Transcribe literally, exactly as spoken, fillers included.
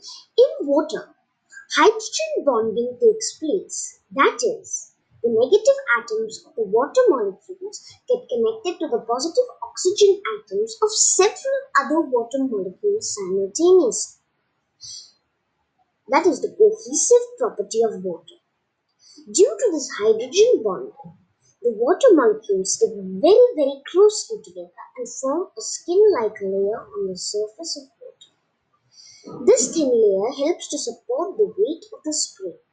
In water, hydrogen bonding takes place. That is, the negative atoms of the water molecules get connected to the positive oxygen atoms of several other water molecules simultaneously. That is the cohesive property of water. Due to this hydrogen bonding, the water molecules stick very, very closely together and form a skin-like layer on the surface of water. This thin layer helps to support the weight of the spray.